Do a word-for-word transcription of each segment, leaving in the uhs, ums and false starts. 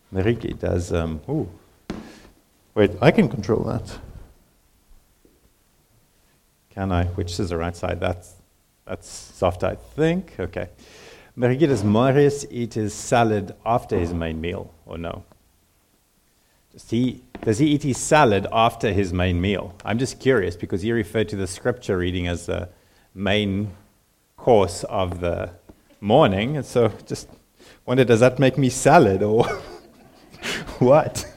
Mariki does, um, ooh, wait, I can control that. Can I? Which is the right side? That's, that's soft, I think. Okay. Mariki, does Marius eat his salad after his main meal, or no? Does he, does he eat his salad after his main meal? I'm just curious, because he referred to the scripture reading as the main course of the morning, and so just wonder, does that make me salad, or what?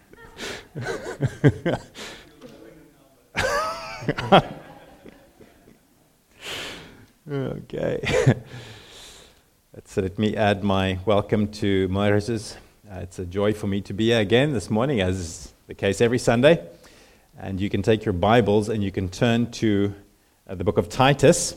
Okay. So let me add my welcome to Marius's. Uh, it's a joy for me to be here again this morning, as is the case every Sunday. And you can take your Bibles and you can turn to uh, the book of Titus.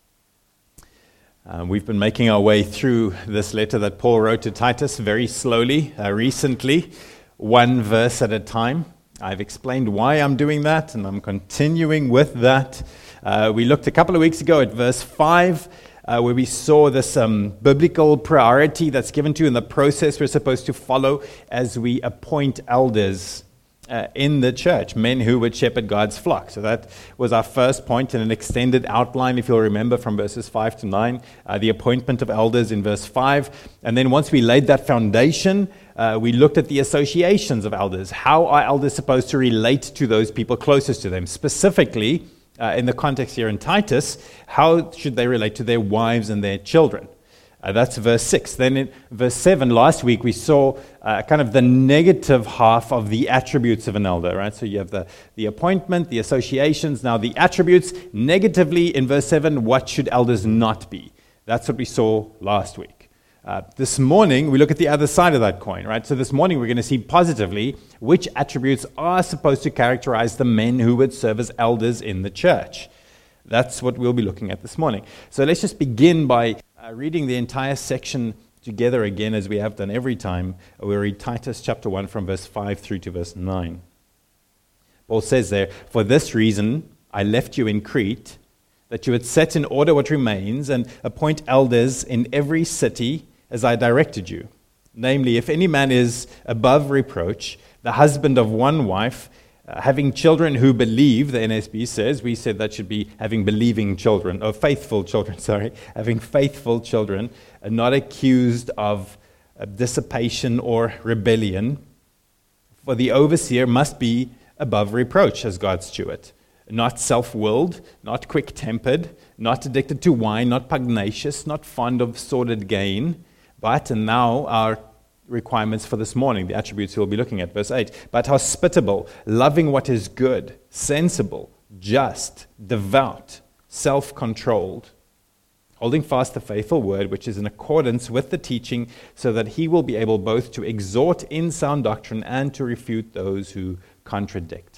Uh, we've been making our way through this letter that Paul wrote to Titus very slowly, uh, recently, one verse at a time. I've explained why I'm doing that, and I'm continuing with that. Uh, we looked a couple of weeks ago at verse five, uh, where we saw this um, biblical priority that's given to in the process we're supposed to follow as we appoint elders uh, in the church, men who would shepherd God's flock. So that was our first point in an extended outline, if you'll remember, from verses five to nine, uh, the appointment of elders in verse five. And then once we laid that foundation, uh, we looked at the associations of elders. How are elders supposed to relate to those people closest to them? Specifically, Uh, in the context here in Titus, how should they relate to their wives and their children? Uh, that's verse six. Then in verse seven, last week, we saw uh, kind of the negative half of the attributes of an elder, right? So you have the, the appointment, the associations, now the attributes. Negatively, in verse seven, what should elders not be? That's what we saw last week. Uh, this morning, we look at the other side of that coin, right? So this morning, we're going to see positively which attributes are supposed to characterize the men who would serve as elders in the church. That's what we'll be looking at this morning. So let's just begin by uh, reading the entire section together again, as we have done every time. We'll read Titus chapter one from verse five through to verse nine. Paul says there, "For this reason I left you in Crete, that you would set in order what remains and appoint elders in every city, as I directed you. Namely, if any man is above reproach, the husband of one wife, uh, having children who believe," the N S B says, we said that should be having believing children, or faithful children, sorry, having faithful children, uh, not accused of uh, dissipation or rebellion. For the overseer must be above reproach as God's steward, not self-willed, not quick-tempered, not addicted to wine, not pugnacious, not fond of sordid gain. But, and now our requirements for this morning, the attributes we'll be looking at, verse eight, "But hospitable, loving what is good, sensible, just, devout, self-controlled, holding fast the faithful word, which is in accordance with the teaching, so that he will be able both to exhort in sound doctrine and to refute those who contradict."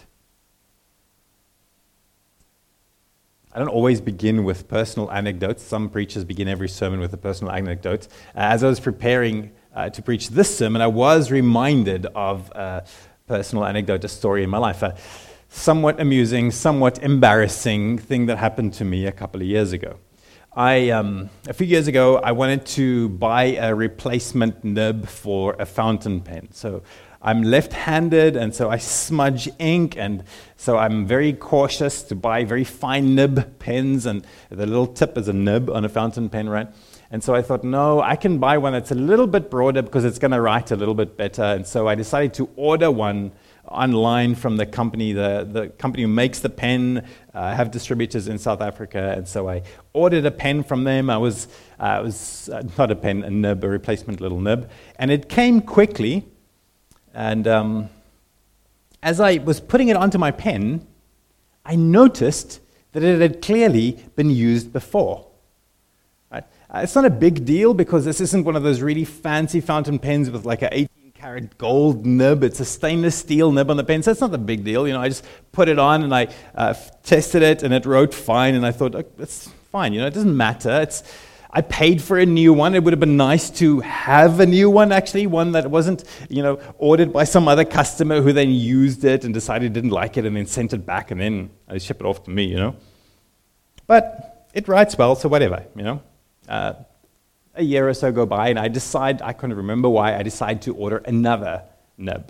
I don't always begin with personal anecdotes. Some preachers begin every sermon with a personal anecdote. Uh, as I was preparing uh, to preach this sermon, I was reminded of a personal anecdote, a story in my life, a somewhat amusing, somewhat embarrassing thing that happened to me a couple of years ago. I, um, a few years ago, I wanted to buy a replacement nib for a fountain pen. So I'm left-handed, and so I smudge ink, and so I'm very cautious to buy very fine nib pens, and the little tip is a nib on a fountain pen, right? And so I thought, no, I can buy one that's a little bit broader because it's going to write a little bit better. And so I decided to order one online from the company, the, the company who makes the pen. uh, have distributors in South Africa, and so I ordered a pen from them. I was, uh, it was uh, not a pen, a nib, a replacement little nib, and it came quickly. And um, as I was putting it onto my pen, I noticed that it had clearly been used before. Right? Uh, it's not a big deal because this isn't one of those really fancy fountain pens with like a eighteen karat gold nib. It's a stainless steel nib on the pen, so it's not a big deal. You know, I just put it on and I uh, tested it, and it wrote fine. And I thought, oh, that's fine. You know, it doesn't matter. It's I paid for a new one. It would have been nice to have a new one, actually, one that wasn't, you know, ordered by some other customer who then used it and decided didn't like it and then sent it back and then they ship it off to me, you know. But it writes well, so whatever, you know. Uh, a year or so go by, and I decide, I can't remember why, I decide to order another nib.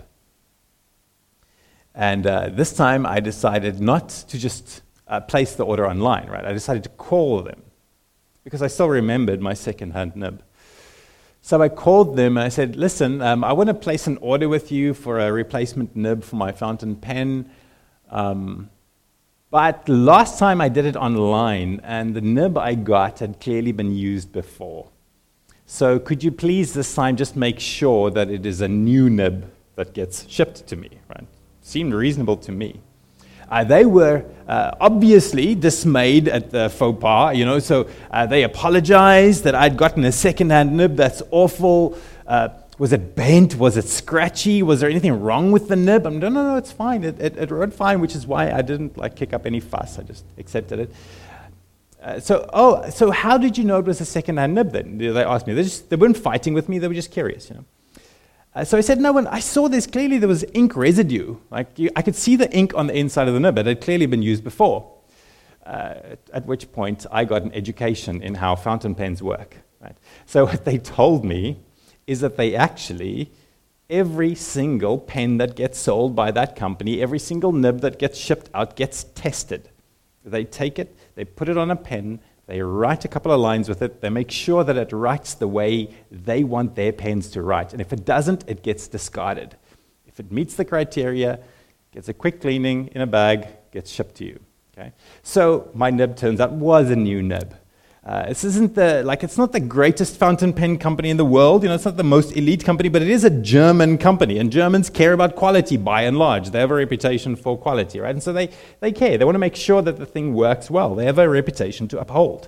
And uh, this time I decided not to just uh, place the order online, right? I decided to call them because I still remembered my second-hand nib. So I called them and I said, listen, um, I want to place an order with you for a replacement nib for my fountain pen. Um, but last time I did it online, and the nib I got had clearly been used before. So could you please this time just make sure that it is a new nib that gets shipped to me, right? Seemed reasonable to me. Uh, they were uh, obviously dismayed at the faux pas, you know, so uh, they apologized that I'd gotten a second-hand nib. That's awful. Uh, was it bent? Was it scratchy? Was there anything wrong with the nib? I'm no, no, no, it's fine. It, it, it wrote fine, which is why I didn't like kick up any fuss. I just accepted it. Uh, so, oh, so how did you know it was a second-hand nib then? They asked me. They, just, they weren't fighting with me. They were just curious, you know. Uh, so I said, no, when I saw this, clearly there was ink residue. Like you, I could see the ink on the inside of the nib. It had clearly been used before. Uh, at which point, I got an education in how fountain pens work. Right? So what they told me is that they actually, every single pen that gets sold by that company, every single nib that gets shipped out gets tested. They take it, they put it on a pen, they write a couple of lines with it. They make sure that it writes the way they want their pens to write. And if it doesn't, it gets discarded. If it meets the criteria, gets a quick cleaning in a bag, gets shipped to you. Okay? So my nib turns out was a new nib. Uh, this isn't the, like, it's not the greatest fountain pen company in the world. You know, it's not the most elite company, but it is a German company. And Germans care about quality by and large. They have a reputation for quality, right? And so they, they care. They want to make sure that the thing works well. They have a reputation to uphold.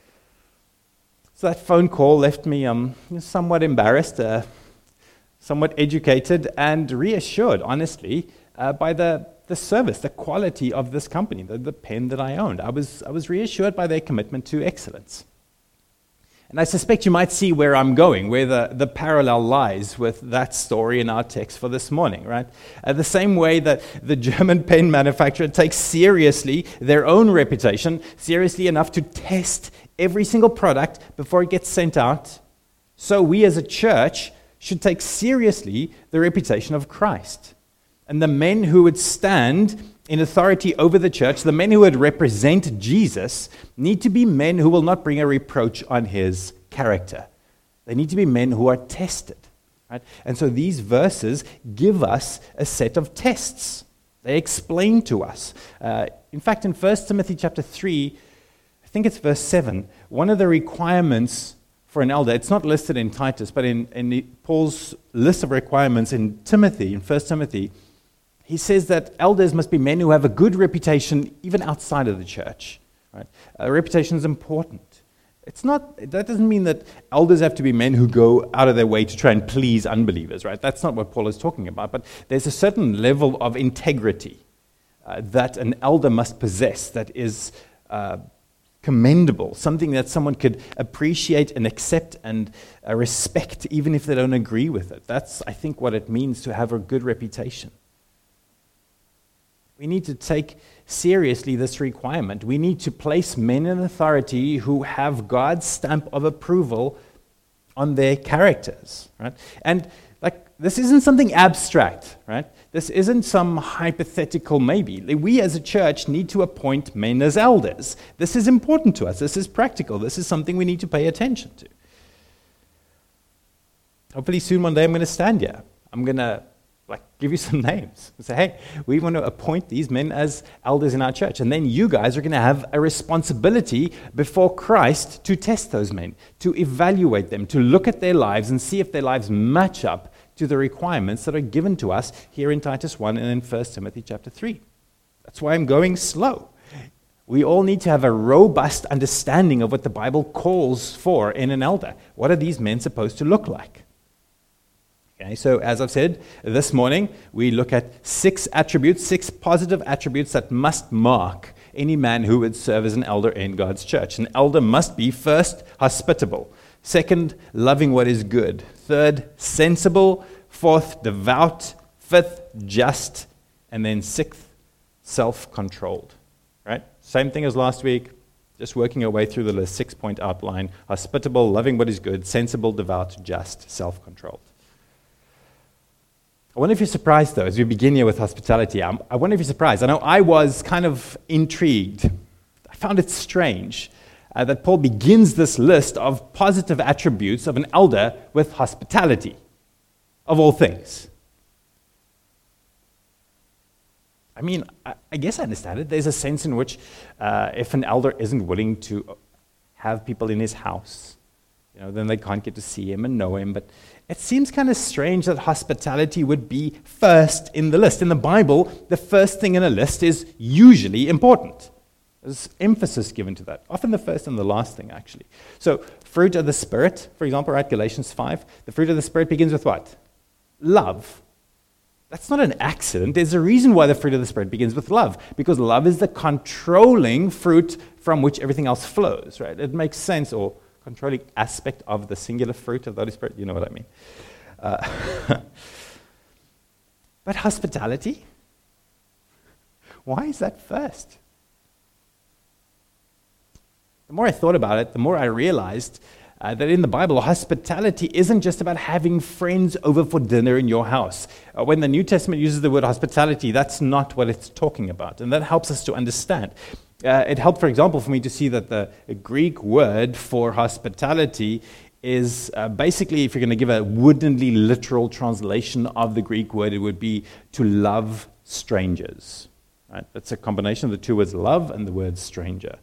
So that phone call left me um, somewhat embarrassed, uh, somewhat educated, and reassured, honestly, uh, by the the service, the quality of this company, the, the pen that I owned. I was, I was reassured by their commitment to excellence. And I suspect you might see where I'm going, where the, the parallel lies with that story in our text for this morning, right? Uh, the same way that the German pen manufacturer takes seriously their own reputation, seriously enough to test every single product before it gets sent out, so we as a church should take seriously the reputation of Christ. And the men who would stand in authority over the church, the men who would represent Jesus, need to be men who will not bring a reproach on his character. They need to be men who are tested. Right? And so these verses give us a set of tests. They explain to us. Uh, in fact, in First Timothy chapter three, I think it's verse seven, one of the requirements for an elder, it's not listed in Titus, but in, in the, Paul's list of requirements in Timothy, in First Timothy, he says that elders must be men who have a good reputation even outside of the church. Right? A reputation is important. It's not, that doesn't mean that elders have to be men who go out of their way to try and please unbelievers, right? That's not what Paul is talking about. But there's a certain level of integrity uh, that an elder must possess that is uh, commendable, something that someone could appreciate and accept and uh, respect even if they don't agree with it. That's, I think, what it means to have a good reputation. We need to take seriously this requirement. We need to place men in authority who have God's stamp of approval on their characters, right? And like this isn't something abstract, right? This isn't some hypothetical maybe. We as a church need to appoint men as elders. This is important to us. This is practical. This is something we need to pay attention to. Hopefully soon one day I'm going to stand here. I'm going to like give you some names and say, hey, we want to appoint these men as elders in our church. And then you guys are going to have a responsibility before Christ to test those men, to evaluate them, to look at their lives and see if their lives match up to the requirements that are given to us here in Titus one and in First Timothy chapter three. That's why I'm going slow. We all need to have a robust understanding of what the Bible calls for in an elder. What are these men supposed to look like? Okay, so as I've said, this morning we look at six attributes, six positive attributes that must mark any man who would serve as an elder in God's church. An elder must be, first, hospitable. Second, loving what is good. Third, sensible. Fourth, devout. Fifth, just. And then sixth, self-controlled. Right? Same thing as last week, Just working our way through the list, six-point outline: hospitable, loving what is good, sensible, devout, just, self-controlled. I wonder if you're surprised, though, as we begin here with hospitality. I'm, I wonder if you're surprised. I know I was kind of intrigued. I found it strange uh, that Paul begins this list of positive attributes of an elder with hospitality, of all things. I mean, I, I guess I understand it. There's a sense in which uh, if an elder isn't willing to have people in his house, you know, then they can't get to see him and know him. But it seems kind of strange that hospitality would be first in the list. In the Bible, the first thing in a list is usually important. There's emphasis given to that. Often the first and the last thing, actually. So, fruit of the Spirit, for example, right, Galatians five, the fruit of the Spirit begins with what? Love. That's not an accident. There's a reason why the fruit of the Spirit begins with love, because love is the controlling fruit from which everything else flows, right? It makes sense, or controlling aspect of the singular fruit of the Holy Spirit. You know what I mean. Uh, but hospitality? Why is that first? The more I thought about it, the more I realized Uh, that in the Bible, hospitality isn't just about having friends over for dinner in your house. Uh, when the New Testament uses the word hospitality, that's not what it's talking about. And that helps us to understand. Uh, it helped, for example, for me to see that the Greek word for hospitality is uh, basically, if you're going to give a woodenly literal translation of the Greek word, it would be to love strangers. Right? That's a combination of the two words love and the word stranger.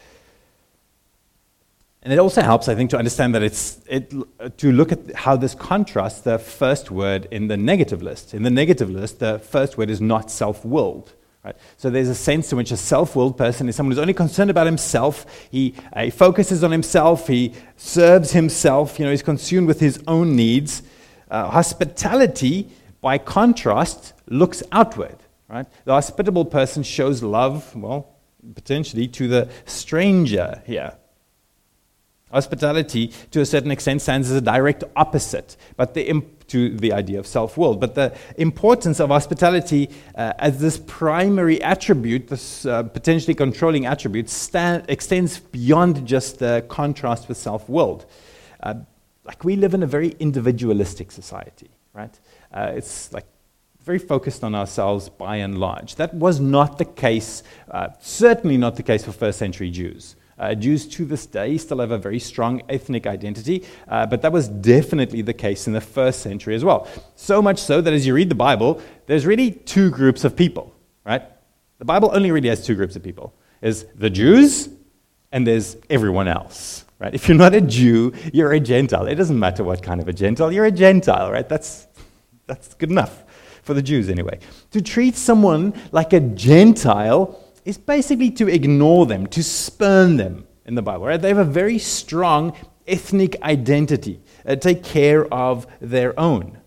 And it also helps, I think, to understand that it's it, to look at how this contrasts the first word in the negative list. In the negative list, the first word is not self-willed. Right? So there's a sense in which a self-willed person is someone who's only concerned about himself. He, uh, he focuses on himself. He serves himself. You know, he's consumed with his own needs. Uh, hospitality, by contrast, looks outward. Right? The hospitable person shows love, well, potentially to the stranger here. Hospitality, to a certain extent, stands as a direct opposite but the imp- to the idea of self-will. But the importance of hospitality uh, as this primary attribute, this uh, potentially controlling attribute, stand, extends beyond just the contrast with self-willed. Uh, like we live in a very individualistic society, right? Uh, it's like very focused on ourselves by and large. That was not the case, uh, certainly not the case for first century Jews. Uh, Jews to this day still have a very strong ethnic identity, uh, but that was definitely the case in the first century as well. So much so that as you read the Bible, there's really two groups of people, right? The Bible only really has two groups of people. There's the Jews, and there's everyone else, right? If you're not a Jew, you're a Gentile. It doesn't matter what kind of a Gentile, you're a Gentile, right? That's, that's good enough for the Jews anyway. To treat someone like a Gentile is basically to ignore them, to spurn them in the Bible. Right? They have a very strong ethnic identity, uh, take care of their own.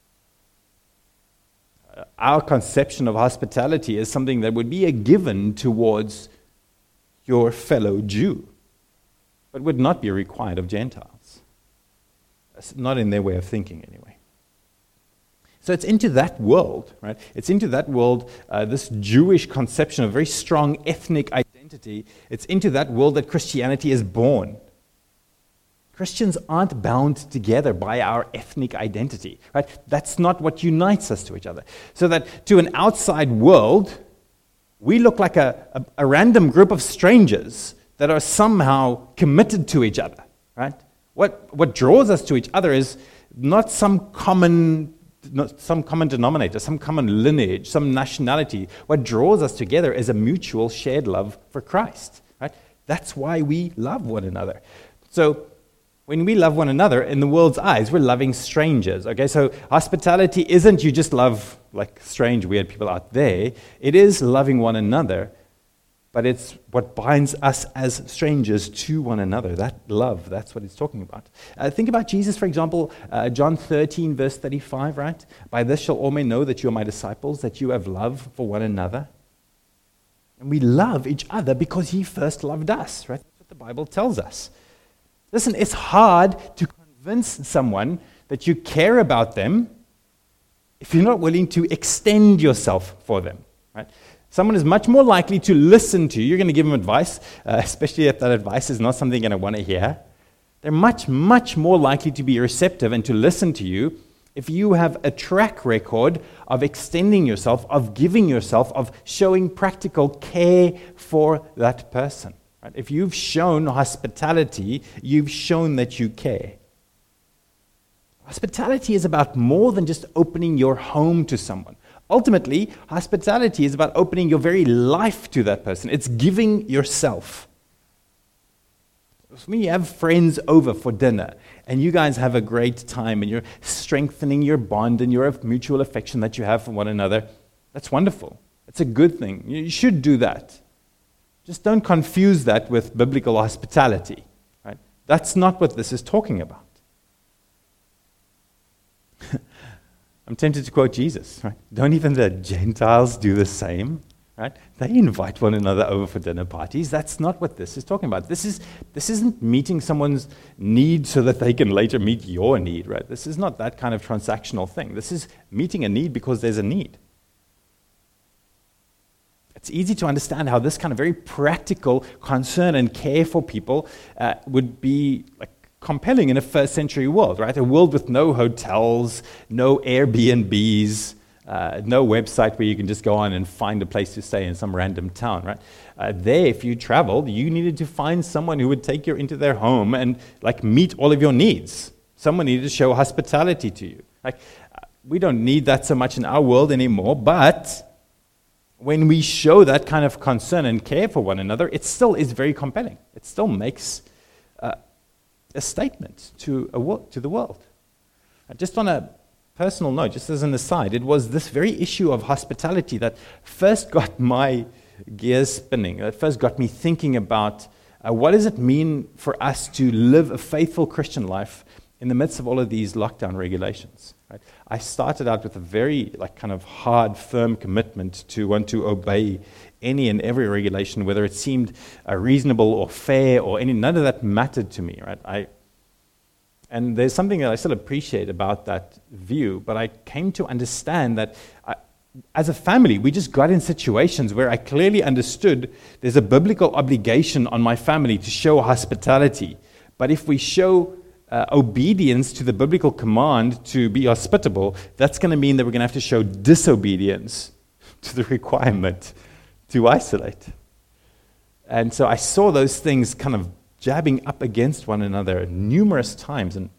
Uh, our conception of hospitality is something that would be a given towards your fellow Jew, but would not be required of Gentiles. That's not in their way of thinking anyway. So it's into that world, right? It's into that world, uh, this Jewish conception of very strong ethnic identity. It's into that world that Christianity is born. Christians aren't bound together by our ethnic identity, right? That's not what unites us to each other. So that to an outside world, we look like a, a, a random group of strangers that are somehow committed to each other, right? What what draws us to each other is not some common Not some common denominator, some common lineage, some nationality. What draws us together is a mutual shared love for Christ. Right? That's why we love one another. So when we love one another, in the world's eyes, we're loving strangers. Okay, so hospitality isn't you just love like strange, weird people out there. It is loving one another, but it's what binds us as strangers to one another. That love, that's what it's talking about. Uh, think about Jesus, for example, uh, John thirteen, verse thirty-five, right? By this shall all men know that you are my disciples, that you have love for one another. And we love each other because he first loved us, right? That's what the Bible tells us. Listen, it's hard to convince someone that you care about them if you're not willing to extend yourself for them, right? Someone is much more likely to listen to you. You're going to give them advice, uh, especially if that advice is not something they're going to want to hear. They're much, much more likely to be receptive and to listen to you if you have a track record of extending yourself, of giving yourself, of showing practical care for that person. Right? If you've shown hospitality, you've shown that you care. Hospitality is about more than just opening your home to someone. Ultimately, hospitality is about opening your very life to that person. It's giving yourself. When you have friends over for dinner and you guys have a great time and you're strengthening your bond and your mutual affection that you have for one another, that's wonderful. It's a good thing. You should do that. Just don't confuse that with biblical hospitality. Right? That's not what this is talking about. I'm tempted to quote Jesus. Right? Don't even the Gentiles do the same? Right? They invite one another over for dinner parties. That's not what this is talking about. This is this isn't meeting someone's need so that they can later meet your need, right? This is not that kind of transactional thing. This is meeting a need because there's a need. It's easy to understand how this kind of very practical concern and care for people uh, would be like compelling in a first century world, right? A world with no hotels, no Airbnbs, Uh, no website where you can just go on and find a place to stay in some random town, right? Uh, there, if you traveled, you needed to find someone who would take you into their home and like meet all of your needs. Someone needed to show hospitality to you. Like uh, we don't need that so much in our world anymore, but when we show that kind of concern and care for one another, it still is very compelling. It still makes uh, a statement to a wo- to the world. Uh, just on a personal note, just as an aside, it was this very issue of hospitality that first got my gears spinning, that first got me thinking about uh, what does it mean for us to live a faithful Christian life in the midst of all of these lockdown regulations. Right? I started out with a very like kind of hard, firm commitment to want to obey any and every regulation, whether it seemed uh, reasonable or fair or any, none of that mattered to me. Right? I And there's something that I still appreciate about that view, but I came to understand that I, as a family, we just got in situations where I clearly understood there's a biblical obligation on my family to show hospitality. But if we show uh, obedience to the biblical command to be hospitable, that's going to mean that we're going to have to show disobedience to the requirement to isolate. And so I saw those things kind of jabbing up against one another numerous times, and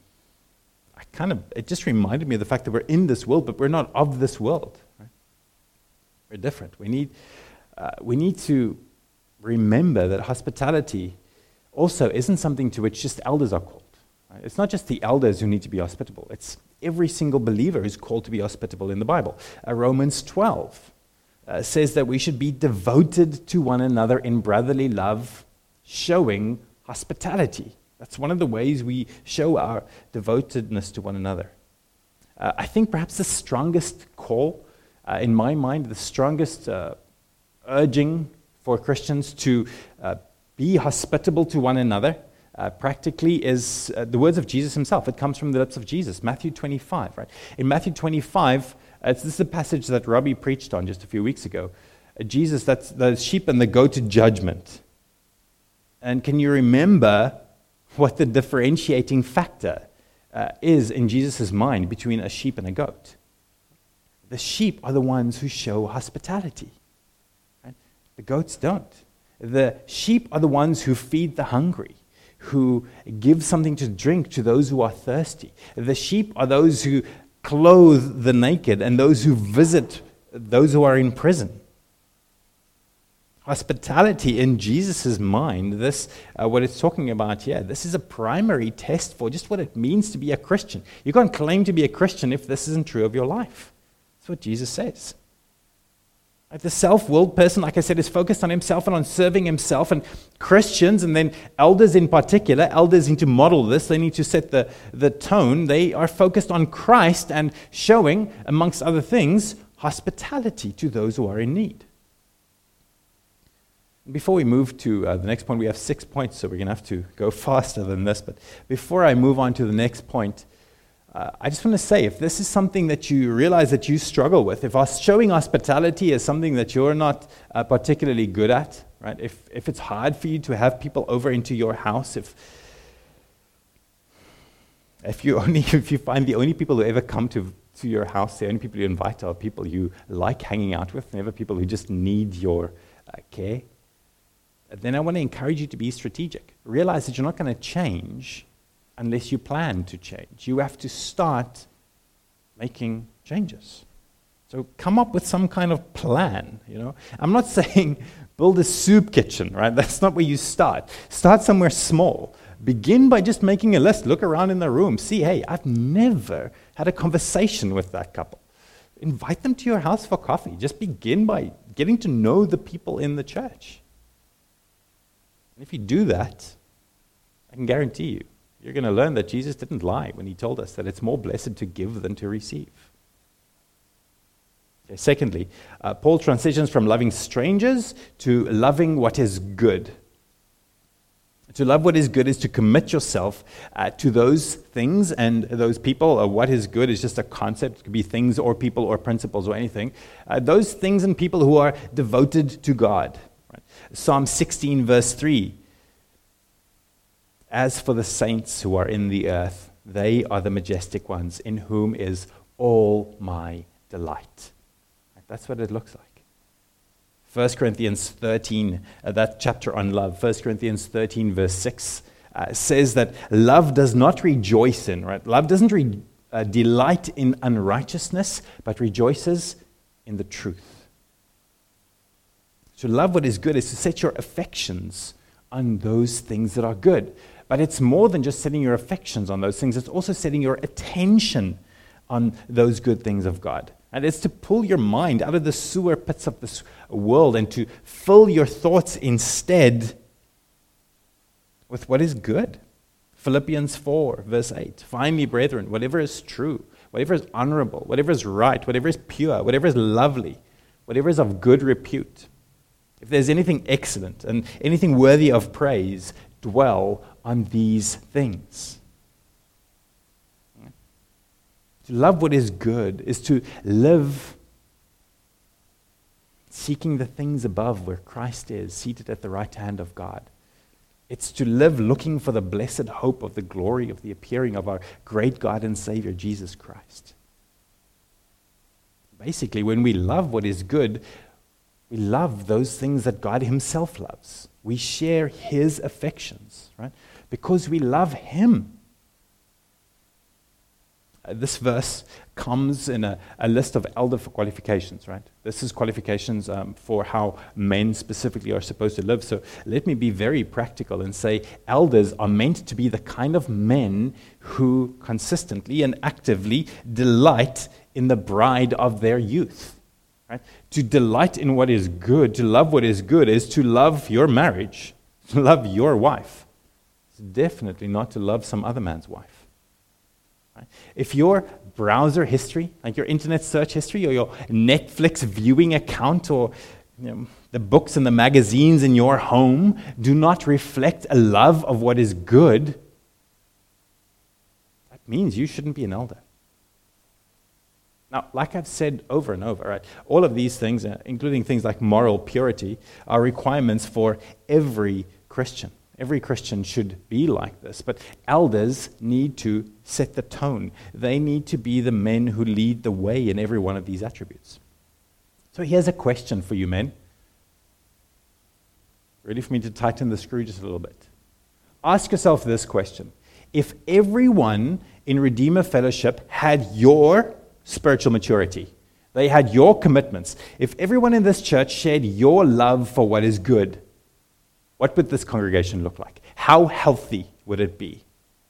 I kind of it just reminded me of the fact that we're in this world, but we're not of this world. Right? We're different. We need uh, we need to remember that hospitality also isn't something to which just elders are called. Right? It's not just the elders who need to be hospitable. It's every single believer who's called to be hospitable in the Bible. Uh, Romans twelve uh, says that we should be devoted to one another in brotherly love, showing hospitality. That's one of the ways we show our devotedness to one another. Uh, I think perhaps the strongest call, uh, in my mind, the strongest uh, urging for Christians to uh, be hospitable to one another, uh, practically is uh, the words of Jesus himself. It comes from the lips of Jesus, Matthew twenty-five. Right? In Matthew twenty-five, uh, this is a passage that Robbie preached on just a few weeks ago. Uh, Jesus, that's the sheep and the goat to judgment. And can you remember what the differentiating factor uh, is in Jesus' mind between a sheep and a goat? The sheep are the ones who show hospitality. Right? The goats don't. The sheep are the ones who feed the hungry, who give something to drink to those who are thirsty. The sheep are those who clothe the naked and those who visit those who are in prison. Hospitality in Jesus' mind, this, uh, what it's talking about here, this is a primary test for just what it means to be a Christian. You can't claim to be a Christian if this isn't true of your life. That's what Jesus says. Right? The self-willed person, like I said, is focused on himself and on serving himself. And Christians, and then elders in particular, elders need to model this. They need to set the, the tone. They are focused on Christ and showing, amongst other things, hospitality to those who are in need. Before we move to uh, the next point, we have six points, so we're going to have to go faster than this. But before I move on to the next point, uh, I just want to say, if this is something that you realize that you struggle with, if us showing hospitality is something that you're not uh, particularly good at, right? If if it's hard for you to have people over into your house, if if you only if you find the only people who ever come to to your house, the only people you invite are people you like hanging out with, never people who just need your uh, care, then I want to encourage you to be strategic. Realize that you're not going to change unless you plan to change. You have to start making changes. So come up with some kind of plan, you know. I'm not saying build a soup kitchen, right? That's not where you start. Start somewhere small. Begin by just making a list. Look around in the room. See, hey, I've never had a conversation with that couple. Invite them to your house for coffee. Just begin by getting to know the people in the church. And if you do that, I can guarantee you, you're going to learn that Jesus didn't lie when he told us that it's more blessed to give than to receive. Okay, secondly, uh, Paul transitions from loving strangers to loving what is good. To love what is good is to commit yourself uh, to those things and those people. Uh, what is good is just a concept. It could be things or people or principles or anything. Uh, those things and people who are devoted to God. Right? Psalm sixteen, verse three. As for the saints who are in the earth, they are the majestic ones, in whom is all my delight. Right? That's what it looks like. First Corinthians thirteen, uh, that chapter on love, First Corinthians thirteen, verse six, uh, says that love does not rejoice in, right? Love doesn't re- uh, delight in unrighteousness, but rejoices in the truth. To love what is good is to set your affections on those things that are good. But it's more than just setting your affections on those things. It's also setting your attention on those good things of God. And it's to pull your mind out of the sewer pits of this world and to fill your thoughts instead with what is good. Philippians four, verse eight. Finally, brethren, whatever is true, whatever is honorable, whatever is right, whatever is pure, whatever is lovely, whatever is of good repute, if there's anything excellent and anything worthy of praise, dwell on these things. To love what is good is to live seeking the things above where Christ is, seated at the right hand of God. It's to live looking for the blessed hope of the glory of the appearing of our great God and Savior, Jesus Christ. Basically, when we love what is good, we love those things that God himself loves. We share his affections, right? Because we love him. Uh, this verse comes in a, a list of elder qualifications, right? This is qualifications um, for how men specifically are supposed to live. So let me be very practical and say elders are meant to be the kind of men who consistently and actively delight in the bride of their youth. Right? To delight in what is good, to love what is good, is to love your marriage, to love your wife. It's definitely not to love some other man's wife. Right? If your browser history, like your internet search history, or your Netflix viewing account, or you know, the books and the magazines in your home do not reflect a love of what is good, that means you shouldn't be an elder. Now, like I've said over and over, right, all of these things, uh, including things like moral purity, are requirements for every Christian. Every Christian should be like this. But elders need to set the tone. They need to be the men who lead the way in every one of these attributes. So here's a question for you men. Ready for me to tighten the screw just a little bit? Ask yourself this question. If everyone in Redeemer Fellowship had your spiritual maturity, they had your commitments, if everyone in this church shared your love for what is good, what would this congregation look like? How healthy would it be?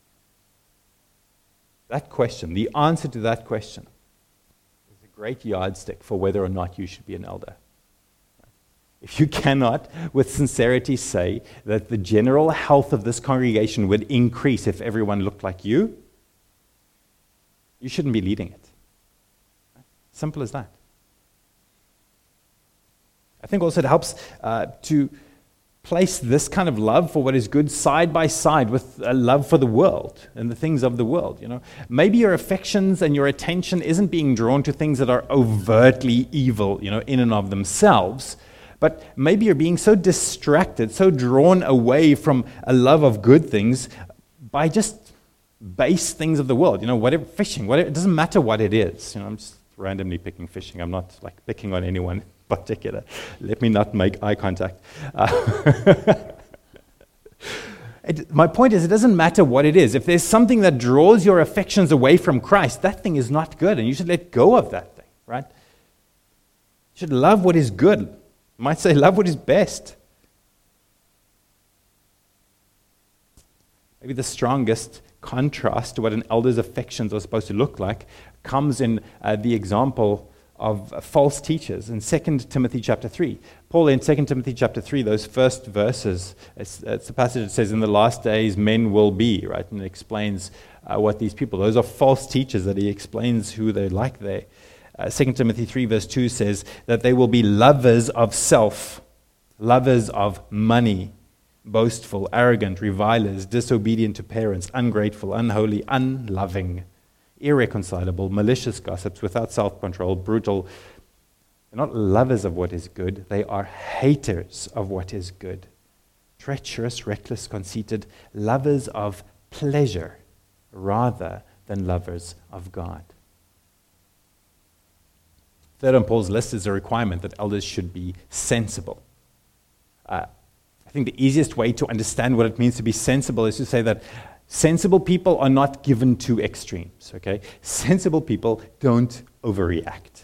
That question, the answer to that question, is a great yardstick for whether or not you should be an elder. If you cannot, with sincerity, say that the general health of this congregation would increase if everyone looked like you, you shouldn't be leading it. Simple as that. I think also it helps uh, to place this kind of love for what is good side by side with a love for the world and the things of the world. You know, maybe your affections and your attention isn't being drawn to things that are overtly evil, you know, in and of themselves. But maybe you're being so distracted, so drawn away from a love of good things by just base things of the world. You know, whatever, fishing, whatever, it doesn't matter what it is. You know, I'm just randomly picking fishing. I'm not like picking on anyone particular. Let me not make eye contact. Uh, it, my point is, it doesn't matter what it is. If there's something that draws your affections away from Christ, that thing is not good, and you should let go of that thing, right? You should love what is good. You might say, love what is best. Maybe the strongest contrast to what an elder's affections are supposed to look like comes in uh, the example of false teachers in Second Timothy chapter three. Paul in Second Timothy chapter three, those first verses, it's, it's the passage that says, in the last days men will be, right? And it explains uh, what these people, those are false teachers that he explains who they're like there. Uh, Second Timothy three verse two says that they will be lovers of self, lovers of money, boastful, arrogant, revilers, disobedient to parents, ungrateful, unholy, unloving, irreconcilable, malicious gossips, without self-control, brutal. They're not lovers of what is good. They are haters of what is good. Treacherous, reckless, conceited, lovers of pleasure rather than lovers of God. Third on Paul's list is a requirement that elders should be sensible. Uh, I think the easiest way to understand what it means to be sensible is to say that sensible people are not given to extremes, okay? Sensible people don't overreact.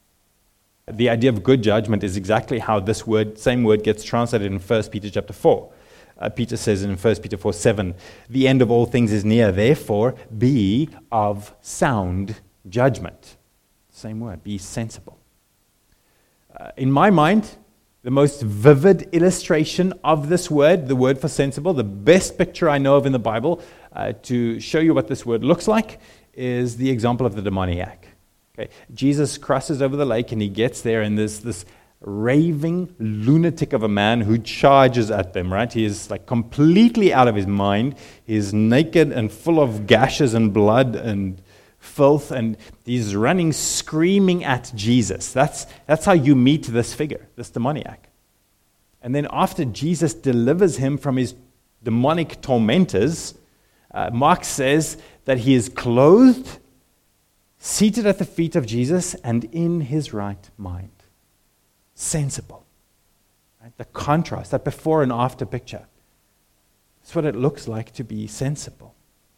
The idea of good judgment is exactly how this word, same word, gets translated in First Peter chapter four. Uh, Peter says in First Peter four seven, the end of all things is near, therefore be of sound judgment. Same word, be sensible. Uh, in my mind, the most vivid illustration of this word, the word for sensible, the best picture I know of in the Bible uh, to show you what this word looks like is the example of the demoniac. Okay. Jesus crosses over the lake and he gets there, and there's this raving lunatic of a man who charges at them, right? He is like completely out of his mind. He's naked and full of gashes and blood and filth, and he's running screaming at Jesus. That's, that's how you meet this figure, this demoniac. And then after Jesus delivers him from his demonic tormentors, uh, Mark says that he is clothed, seated at the feet of Jesus, and in his right mind. Sensible. Right? The contrast, that before and after picture. That's what it looks like to be sensible.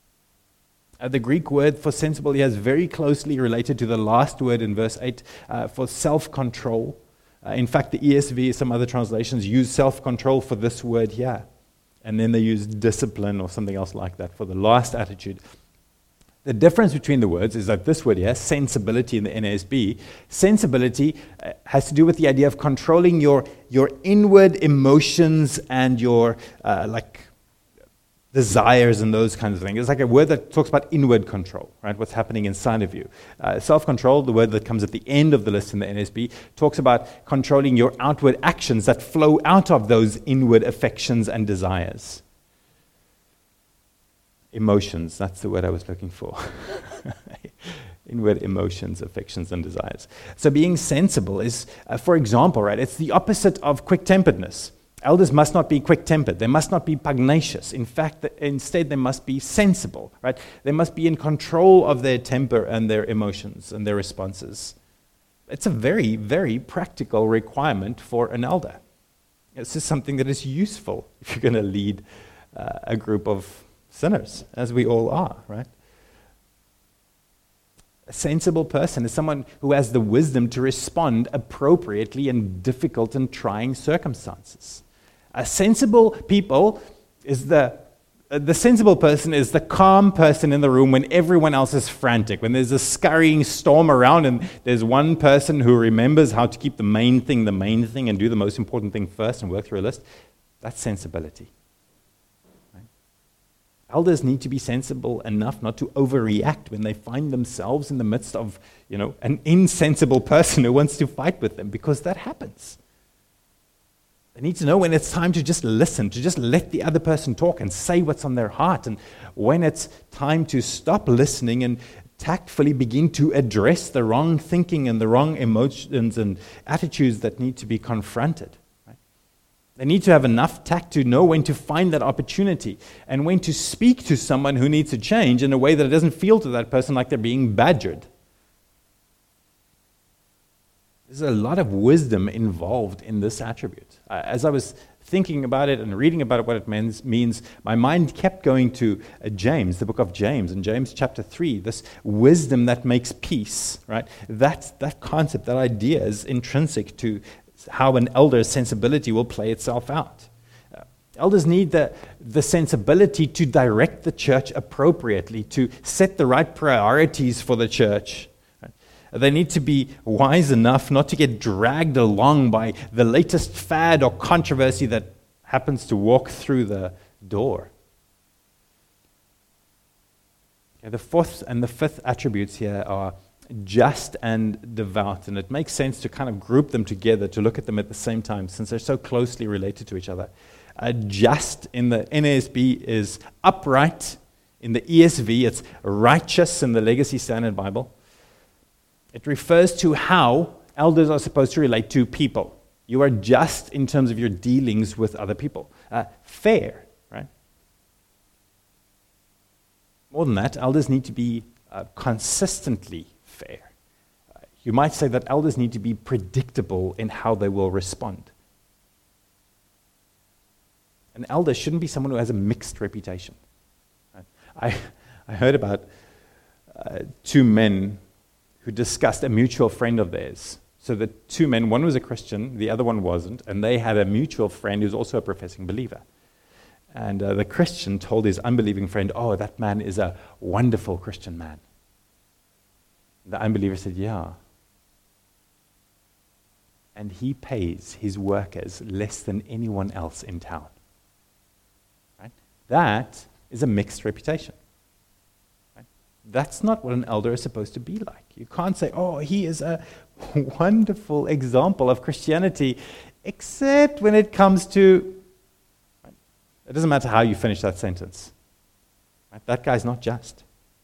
Uh, the Greek word for sensible here is very closely related to the last word in verse eight uh, for self-control. Uh, in fact, the E S V, some other translations, use self-control for this word here. And then they use discipline or something else like that for the last attitude. The difference between the words is that this word here, sensibility in the N A S B, sensibility uh, has to do with the idea of controlling your, your inward emotions and your uh, like desires and those kinds of things. It's like a word that talks about inward control, right? What's happening inside of you. Uh, self-control, the word that comes at the end of the list in the N A S B, talks about controlling your outward actions that flow out of those inward affections and desires. Emotions, that's the word I was looking for. Inward emotions, affections, and desires. So being sensible is, uh, for example, right, it's the opposite of quick-temperedness. Elders must not be quick-tempered. They must not be pugnacious. In fact, instead, they must be sensible, right? They must be in control of their temper and their emotions and their responses. It's a very, very practical requirement for an elder. This is something that is useful if you're going to lead uh, a group of sinners, as we all are, right? A sensible person is someone who has the wisdom to respond appropriately in difficult and trying circumstances. A sensible people is the uh, the sensible person is the calm person in the room when everyone else is frantic, when there's a scurrying storm around and there's one person who remembers how to keep the main thing the main thing and do the most important thing first and work through a list. That's sensibility. Right? Elders need to be sensible enough not to overreact when they find themselves in the midst of, you know, an insensible person who wants to fight with them, because that happens. They need to know when it's time to just listen, to just let the other person talk and say what's on their heart, and when it's time to stop listening and tactfully begin to address the wrong thinking and the wrong emotions and attitudes that need to be confronted. Right? They need to have enough tact to know when to find that opportunity and when to speak to someone who needs to change in a way that it doesn't feel to that person like they're being badgered. There's a lot of wisdom involved in this attribute. Uh, as I was thinking about it and reading about it, what it means, means my mind kept going to uh, James, the book of James, in James chapter three, this wisdom that makes peace, right? That, that concept, that idea is intrinsic to how an elder's sensibility will play itself out. Uh, elders need the, the sensibility to direct the church appropriately, to set the right priorities for the church. They need to be wise enough not to get dragged along by the latest fad or controversy that happens to walk through the door. Okay, the fourth and the fifth attributes here are just and devout, and it makes sense to kind of group them together, to look at them at the same time, since they're so closely related to each other. Uh, just in the N A S B is upright. In the E S V, it's righteous in the Legacy Standard Bible. It refers to how elders are supposed to relate to people. You are just in terms of your dealings with other people. Uh, fair, right? More than that, elders need to be uh, consistently fair. Uh, you might say that elders need to be predictable in how they will respond. An elder shouldn't be someone who has a mixed reputation. Right? I, I heard about uh, two men who discussed a mutual friend of theirs. So the two men, one was a Christian, the other one wasn't, and they had a mutual friend who's also a professing believer. And uh, the Christian told his unbelieving friend, "Oh, that man is a wonderful Christian man." The unbeliever said, "Yeah. And he pays his workers less than anyone else in town." Right? That is a mixed reputation. That's not what an elder is supposed to be like. You can't say, "Oh, he is a wonderful example of Christianity," except when it comes to... Right? It doesn't matter how you finish that sentence. Right? That guy's not just.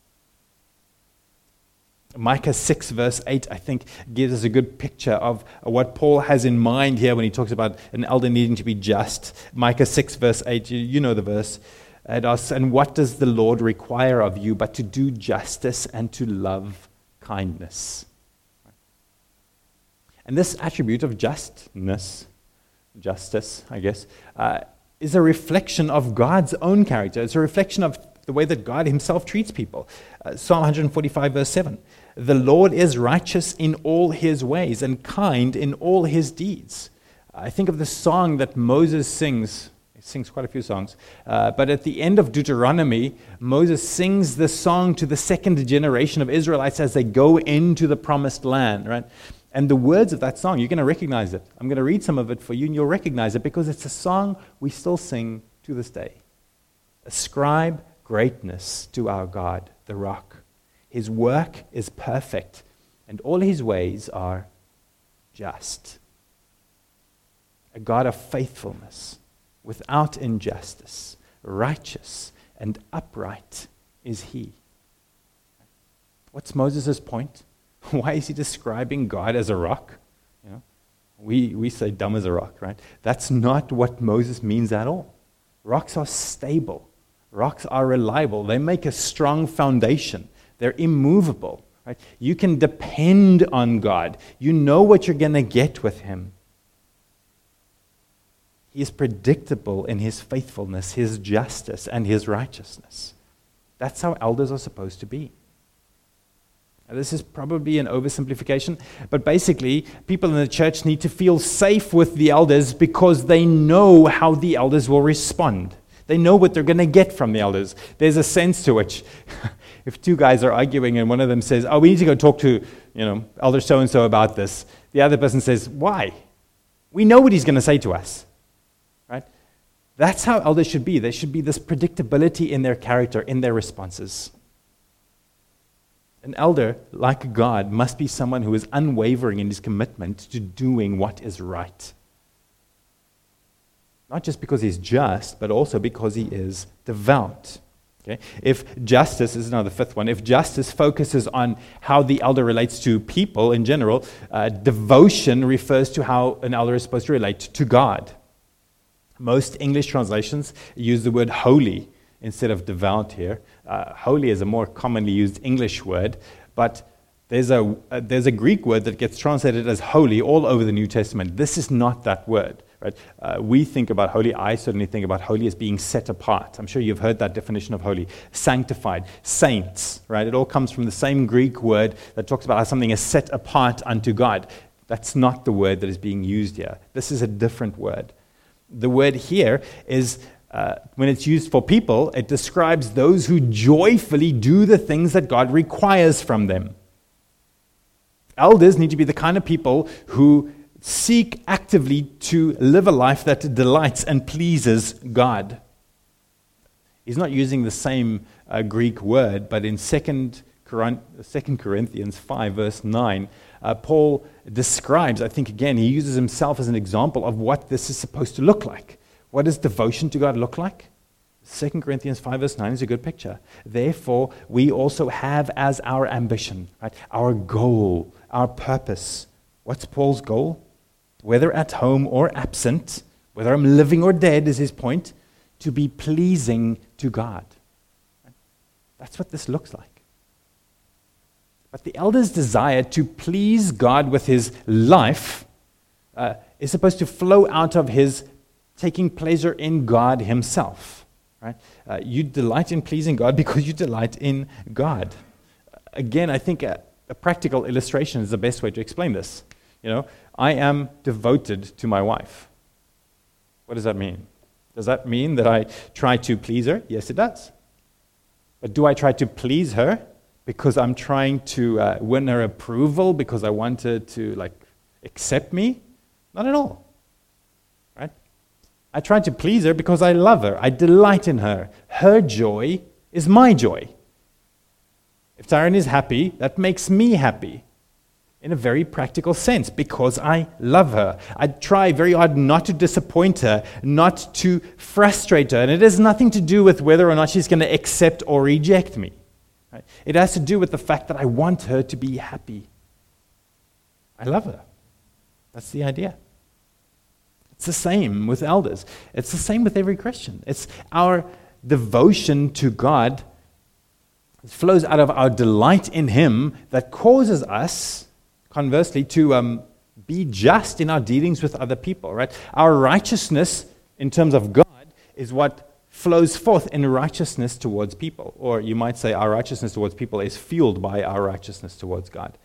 Micah six verse eight, I think, gives us a good picture of what Paul has in mind here when he talks about an elder needing to be just. Micah six verse eight, you, you know the verse. It asks, "And what does the Lord require of you but to do justice and to love kindness?" And this attribute of justness, justice, I guess, uh, is a reflection of God's own character. It's a reflection of the way that God himself treats people. Uh, Psalm one forty-five verse seven, "The Lord is righteous in all his ways and kind in all his deeds." I think of the song that Moses sings. Sings quite a few songs. Uh, but at the end of Deuteronomy, Moses sings the song to the second generation of Israelites as they go into the promised land, right? And the words of that song, you're going to recognize it. I'm going to read some of it for you, and you'll recognize it because it's a song we still sing to this day. "Ascribe greatness to our God, the rock. His work is perfect, and all his ways are just." A God of faithfulness, without injustice, righteous and upright is he. What's Moses' point? Why is he describing God as a rock? You know, we, we say dumb as a rock, right? That's not what Moses means at all. Rocks are stable. Rocks are reliable. They make a strong foundation. They're immovable. Right? You can depend on God. You know what you're going to get with him. He is predictable in his faithfulness, his justice, and his righteousness. That's how elders are supposed to be. Now, this is probably an oversimplification, but basically, people in the church need to feel safe with the elders because they know how the elders will respond. They know what they're going to get from the elders. There's a sense to which, if two guys are arguing and one of them says, "Oh, we need to go talk to, you know, Elder so-and-so about this," the other person says, "Why? We know what he's going to say to us." That's how elders should be. There should be this predictability in their character, in their responses. An elder, like God, must be someone who is unwavering in his commitment to doing what is right. Not just because he's just, but also because he is devout. Okay? If justice, this is now the fifth one, if justice focuses on how the elder relates to people in general, uh, devotion refers to how an elder is supposed to relate to God. Most English translations use the word holy instead of devout here. Uh, holy is a more commonly used English word, but there's a, uh, there's a Greek word that gets translated as holy all over the New Testament. This is not that word. Right? Uh, we think about holy, I certainly think about holy as being set apart. I'm sure you've heard that definition of holy. Sanctified, saints, right? It all comes from the same Greek word that talks about how something is set apart unto God. That's not the word that is being used here. This is a different word. The word here is, uh, when it's used for people, it describes those who joyfully do the things that God requires from them. Elders need to be the kind of people who seek actively to live a life that delights and pleases God. He's not using the same uh, Greek word, but in Second Corinthians five, verse nine, uh, Paul describes, I think again, he uses himself as an example of what this is supposed to look like. What does devotion to God look like? Second Corinthians five, verse nine is a good picture. Therefore, we also have as our ambition, right, our goal, our purpose. What's Paul's goal? Whether at home or absent, whether I'm living or dead is his point, to be pleasing to God. That's what this looks like. But the elder's desire to please God with his life uh, is supposed to flow out of his taking pleasure in God himself. Right? Uh, you delight in pleasing God because you delight in God. Again, I think a, a practical illustration is the best way to explain this. You know, I am devoted to my wife. What does that mean? Does that mean that I try to please her? Yes, it does. But do I try to please her because I'm trying to uh, win her approval, because I want her to like accept me? Not at all. Right? I try to please her because I love her. I delight in her. Her joy is my joy. If Taryn is happy, that makes me happy. In a very practical sense, because I love her. I try very hard not to disappoint her, not to frustrate her. And it has nothing to do with whether or not she's going to accept or reject me. Right? It has to do with the fact that I want her to be happy. I love her. That's the idea. It's the same with elders. It's the same with every Christian. It's our devotion to God. It flows out of our delight in Him that causes us, conversely, to um, be just in our dealings with other people, right? Our righteousness in terms of God is what flows forth in righteousness towards people. Or you might say our righteousness towards people is fueled by our righteousness towards God.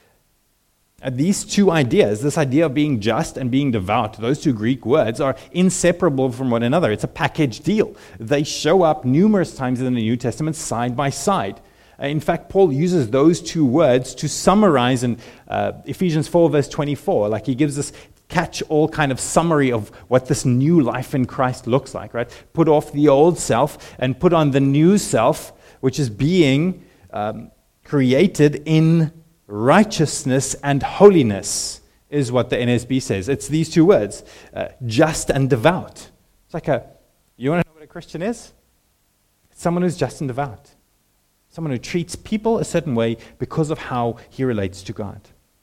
And these two ideas, this idea of being just and being devout, those two Greek words are inseparable from one another. It's a package deal. They show up numerous times in the New Testament side by side. In fact, Paul uses those two words to summarize in uh, Ephesians four, verse twenty-four. Like he gives this catch-all kind of summary of what this new life in Christ looks like, right? Put off the old self and put on the new self, which is being um, created in righteousness and holiness, is what the N S B says. It's these two words, uh, just and devout. It's like a, you want to know what a Christian is? It's someone who's just and devout. Someone who treats people a certain way because of how he relates to God.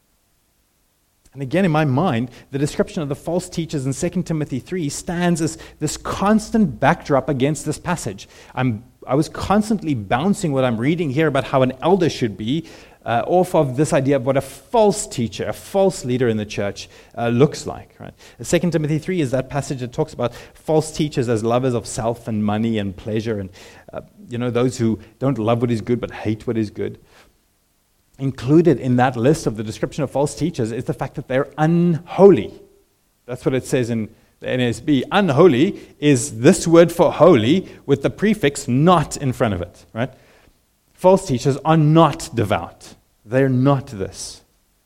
And again, in my mind, the description of the false teachers in Second Timothy three stands as this constant backdrop against this passage. I'm, I was constantly bouncing what I'm reading here about how an elder should be uh, off of this idea of what a false teacher, a false leader in the church uh, looks like. Right? Second Timothy three is that passage that talks about false teachers as lovers of self and money and pleasure, and uh, you know, those who don't love what is good but hate what is good. Included in that list of the description of false teachers is the fact that they're unholy. That's what it says in the N S B. Unholy is this word for holy with the prefix not in front of it. Right? False teachers are not devout. They're not this.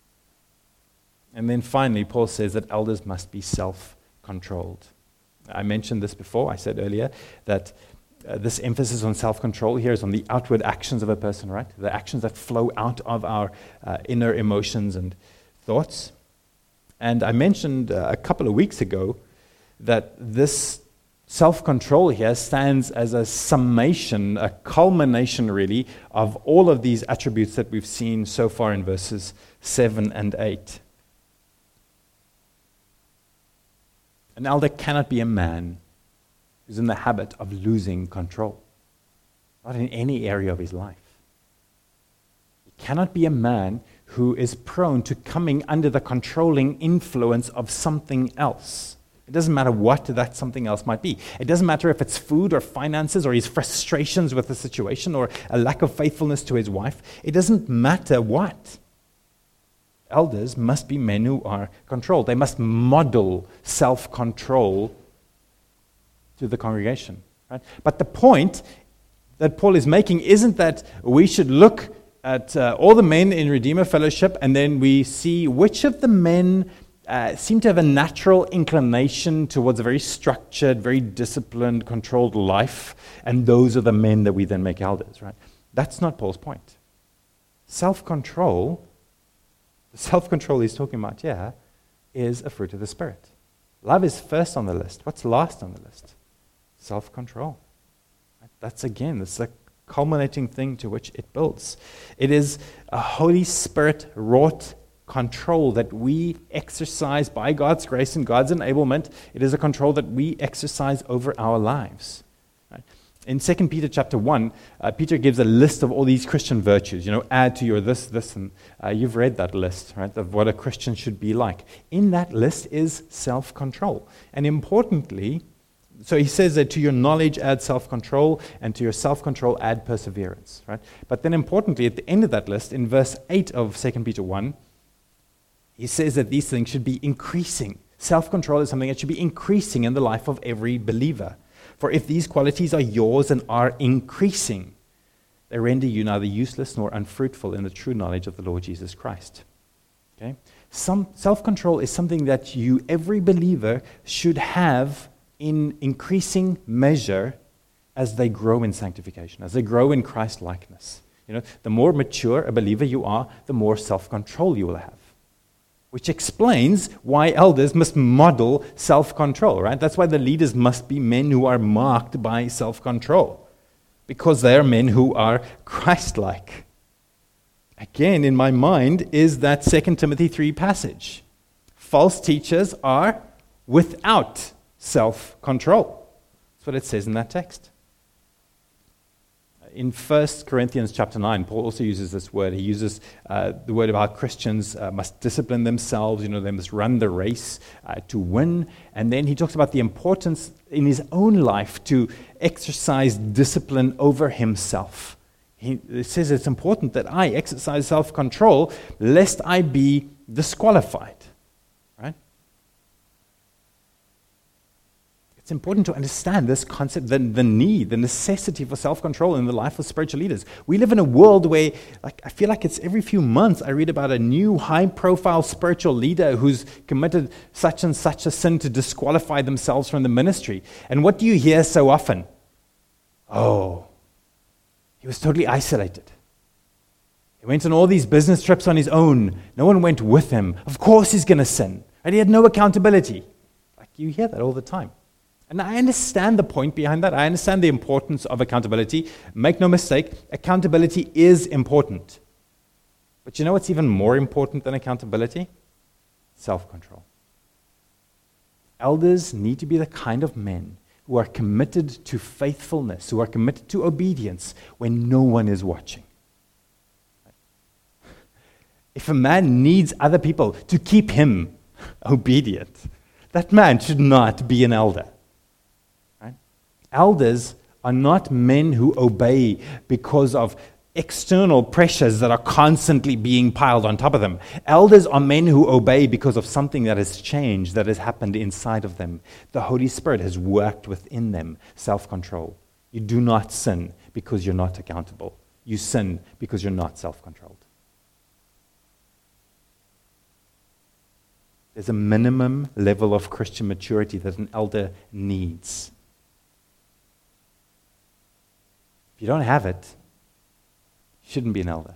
And then finally, Paul says that elders must be self-controlled. I mentioned this before. I said earlier that Uh, this emphasis on self-control here is on the outward actions of a person, right? The actions that flow out of our uh, inner emotions and thoughts. And I mentioned uh, a couple of weeks ago that this self-control here stands as a summation, a culmination really, of all of these attributes that we've seen so far in verses seven and eight. An elder cannot be a man who's in the habit of losing control, not in any area of his life. He cannot be a man who is prone to coming under the controlling influence of something else. It doesn't matter what that something else might be. It doesn't matter if it's food or finances or his frustrations with the situation or a lack of faithfulness to his wife. It doesn't matter what. Elders must be men who are controlled. They must model self-control to the congregation. Right? But the point that Paul is making isn't that we should look at uh, all the men in Redeemer Fellowship and then we see which of the men uh, seem to have a natural inclination towards a very structured, very disciplined, controlled life, and those are the men that we then make elders. Right? That's not Paul's point. Self-control The self-control he's talking about here is a fruit of the Spirit. Love is first on the list. What's last on the list? Self-control. That's, again, this is the culminating thing to which it builds. It is a Holy Spirit-wrought control that we exercise by God's grace and God's enablement. It is a control that we exercise over our lives. Right? In Second Peter chapter one, uh, Peter gives a list of all these Christian virtues. You know, add to your this, this, and uh, you've read that list, right, of what a Christian should be like. In that list is self-control. And importantly, so he says that to your knowledge add self-control, and to your self-control add perseverance, right? But then importantly, at the end of that list, in verse eight of Second Peter one, he says that these things should be increasing. Self-control is something that should be increasing in the life of every believer. For if these qualities are yours and are increasing, they render you neither useless nor unfruitful in the true knowledge of the Lord Jesus Christ. Okay? Some self-control is something that you, every believer, should have in increasing measure as they grow in sanctification, as they grow in Christ-likeness. You know, the more mature a believer you are, the more self-control you will have. Which explains why elders must model self-control, right? That's why the leaders must be men who are marked by self-control, because they are men who are Christ-like. Again, in my mind, is that Second Timothy three passage. False teachers are without self-control. That's what it says in that text. In First Corinthians chapter nine, Paul also uses this word. He uses uh, the word about Christians uh, must discipline themselves, you know, they must run the race uh, to win. And then he talks about the importance in his own life to exercise discipline over himself. He it says it's important that I exercise self-control lest I be disqualified. Right? It's important to understand this concept, the, the need, the necessity for self-control in the life of spiritual leaders. We live in a world where, like, I feel like it's every few months I read about a new high-profile spiritual leader who's committed such and such a sin to disqualify themselves from the ministry. And what do you hear so often? Oh, he was totally isolated. He went on all these business trips on his own. No one went with him. Of course he's going to sin. And he had no accountability. Like, you hear that all the time. And I understand the point behind that. I understand the importance of accountability. Make no mistake, accountability is important. But you know what's even more important than accountability? Self-control. Elders need to be the kind of men who are committed to faithfulness, who are committed to obedience when no one is watching. If a man needs other people to keep him obedient, that man should not be an elder. Elders are not men who obey because of external pressures that are constantly being piled on top of them. Elders are men who obey because of something that has changed, that has happened inside of them. The Holy Spirit has worked within them, self-control. You do not sin because you're not accountable. You sin because you're not self-controlled. There's a minimum level of Christian maturity that an elder needs. If you don't have it, you shouldn't be an elder.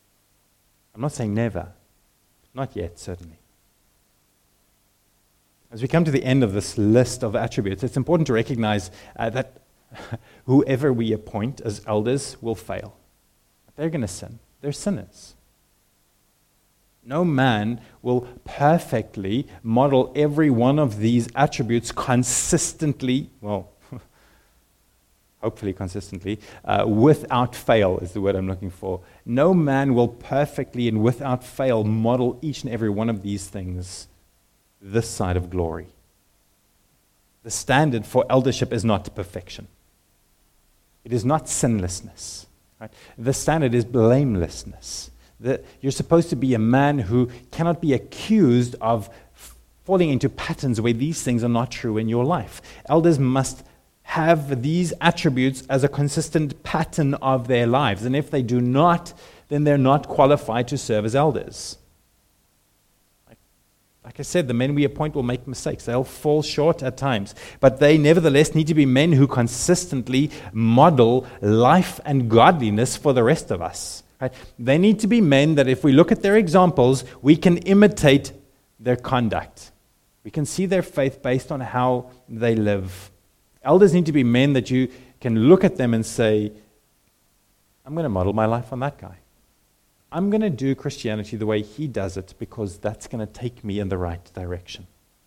I'm not saying never. Not yet, certainly. As we come to the end of this list of attributes, it's important to recognize uh, that whoever we appoint as elders will fail. They're going to sin. They're sinners. No man will perfectly model every one of these attributes consistently, well, hopefully consistently, uh, without fail is the word I'm looking for. No man will perfectly and without fail model each and every one of these things this side of glory. The standard for eldership is not perfection. It is not sinlessness. Right? The standard is blamelessness. That you're supposed to be a man who cannot be accused of falling into patterns where these things are not true in your life. Elders must have these attributes as a consistent pattern of their lives. And if they do not, then they're not qualified to serve as elders. Like, like I said, the men we appoint will make mistakes. They'll fall short at times. But they nevertheless need to be men who consistently model life and godliness for the rest of us. Right? They need to be men that if we look at their examples, we can imitate their conduct. We can see their faith based on how they live. Elders need to be men that you can look at them and say, I'm going to model my life on that guy. I'm going to do Christianity the way he does it because that's going to take me in the right direction.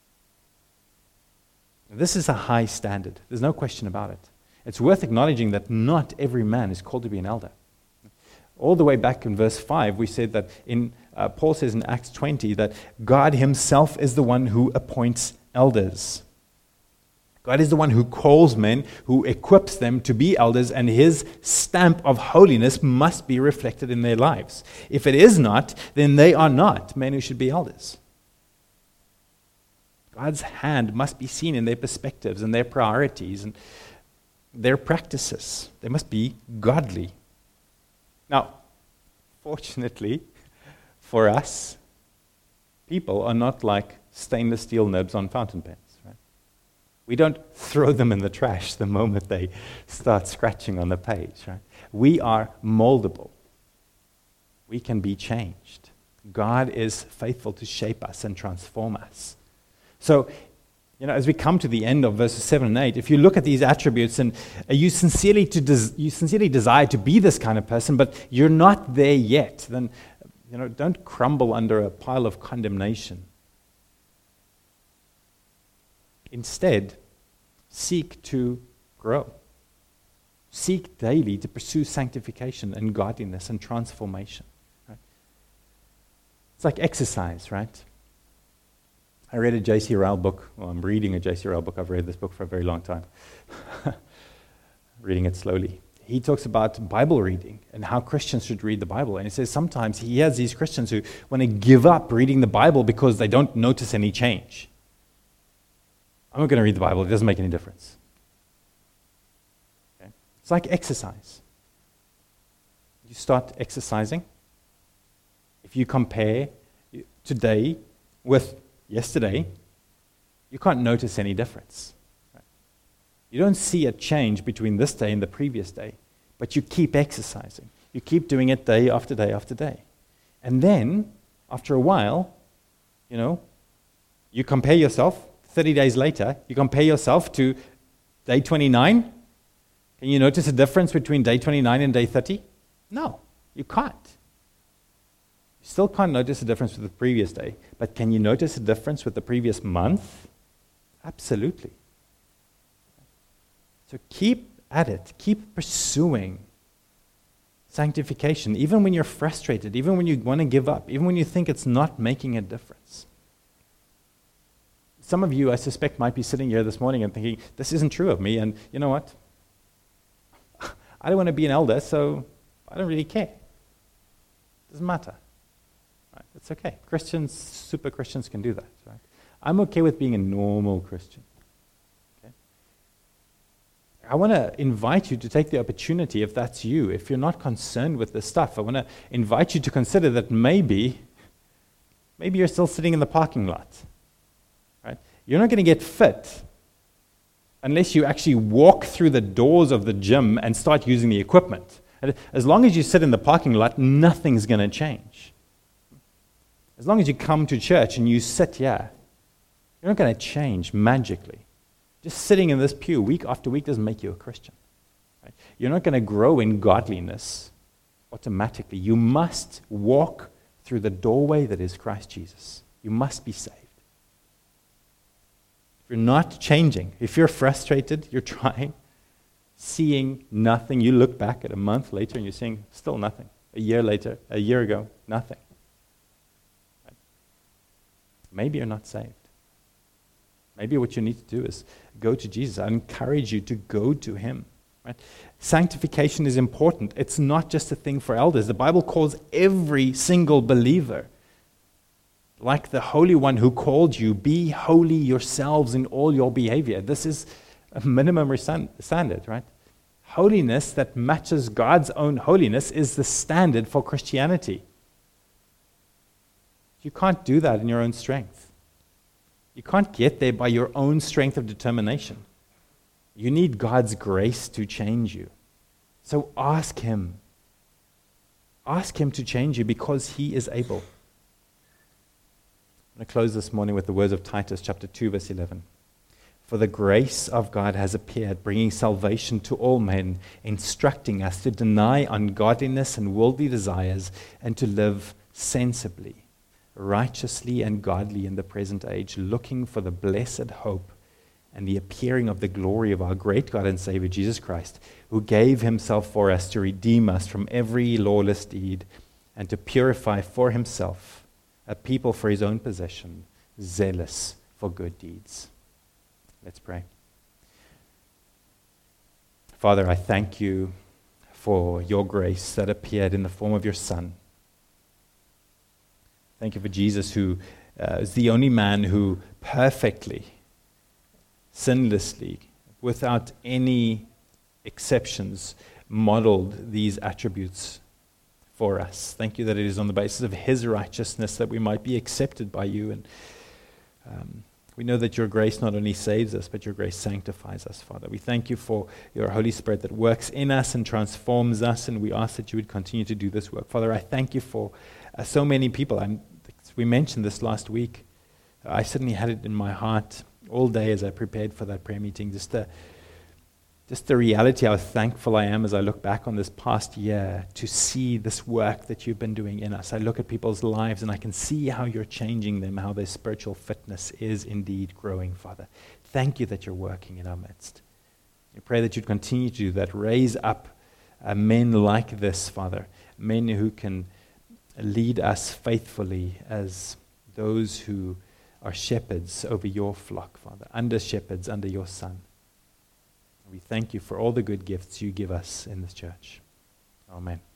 This is a high standard. There's no question about it. It's worth acknowledging that not every man is called to be an elder. All the way back in verse five, we said that in uh, Paul says in Acts twenty that God himself is the one who appoints elders. God is the one who calls men, who equips them to be elders, and his stamp of holiness must be reflected in their lives. If it is not, then they are not men who should be elders. God's hand must be seen in their perspectives and their priorities and their practices. They must be godly. Now, fortunately for us, people are not like stainless steel nibs on fountain pens. Right? We don't throw them in the trash the moment they start scratching on the page. Right? We are moldable. We can be changed. God is faithful to shape us and transform us. So, you know, as we come to the end of verses seven and eight, if you look at these attributes and you sincerely to des- you sincerely desire to be this kind of person, but you're not there yet, then, you know, don't crumble under a pile of condemnation. Instead, seek to grow. Seek daily to pursue sanctification and godliness and transformation. Right? It's like exercise, right? I read a J C Ryle book. Well, I'm reading a J C Ryle book. I've read this book for a very long time. Reading it slowly. He talks about Bible reading and how Christians should read the Bible. And he says sometimes he has these Christians who want to give up reading the Bible because they don't notice any change. I'm not going to read the Bible. It doesn't make any difference. Okay? It's like exercise. You start exercising. If you compare today with yesterday, you can't notice any difference. Right? You don't see a change between this day and the previous day, but you keep exercising. You keep doing it day after day after day. And then, after a while, you know, you compare yourself, thirty days later, you compare yourself to day twenty-nine. Can you notice a difference between day twenty-nine and day thirty? No, you can't. You still can't notice a difference with the previous day, but can you notice a difference with the previous month? Absolutely. So keep at it. Keep pursuing sanctification, even when you're frustrated, even when you want to give up, even when you think it's not making a difference. Some of you, I suspect, might be sitting here this morning and thinking, this isn't true of me, and you know what? I don't want to be an elder, so I don't really care. It doesn't matter. Right? It's okay. Christians, super Christians can do that. Right? I'm okay with being a normal Christian. Okay? I want to invite you to take the opportunity, if that's you, if you're not concerned with this stuff, I want to invite you to consider that maybe, maybe you're still sitting in the parking lot. Right? You're not going to get fit unless you actually walk through the doors of the gym and start using the equipment. As long as you sit in the parking lot, nothing's going to change. As long as you come to church and you sit here, You're not going to change magically. Just sitting in this pew week after week doesn't make you a Christian. Right? You're not going to grow in godliness automatically. You must walk through the doorway that is Christ Jesus. You must be saved. If you're not changing, if you're frustrated, you're trying, seeing nothing, you look back at a month later and you're seeing still nothing. A year later, a year ago, nothing. Right? Maybe you're not saved. Maybe what you need to do is go to Jesus. I encourage you to go to him. Right? Sanctification is important. It's not just a thing for elders. The Bible calls every single believer, like the Holy One who called you, be holy yourselves in all your behavior. This is a minimum standard, right? Holiness that matches God's own holiness is the standard for Christianity. You can't do that in your own strength. You can't get there by your own strength of determination. You need God's grace to change you. So ask him. Ask him to change you because he is able. I'm going to close this morning with the words of Titus chapter two, verse eleven. For the grace of God has appeared, bringing salvation to all men, instructing us to deny ungodliness and worldly desires and to live sensibly, righteously and godly in the present age, looking for the blessed hope and the appearing of the glory of our great God and Savior Jesus Christ, who gave himself for us to redeem us from every lawless deed and to purify for himself a people for his own possession, zealous for good deeds. Let's pray. Father, I thank you for your grace that appeared in the form of your Son. Thank you for Jesus, who uh, is the only man who perfectly, sinlessly, without any exceptions, modeled these attributes for us. Thank you that it is on the basis of his righteousness that we might be accepted by you. And um, we know that your grace not only saves us, but your grace sanctifies us, Father. We thank you for your Holy Spirit that works in us and transforms us, and we ask that you would continue to do this work. Father, I thank you for uh, so many people. I'm, we mentioned this last week. I certainly had it in my heart all day as I prepared for that prayer meeting, just the, just the reality how thankful I am as I look back on this past year to see this work that you've been doing in us. I look at people's lives and I can see how you're changing them, how their spiritual fitness is indeed growing, Father. Thank you that you're working in our midst. I pray that you'd continue to do that. Raise up uh, men like this, Father, men who can lead us faithfully as those who are shepherds over your flock, Father, under shepherds, under your Son. We thank you for all the good gifts you give us in this church. Amen.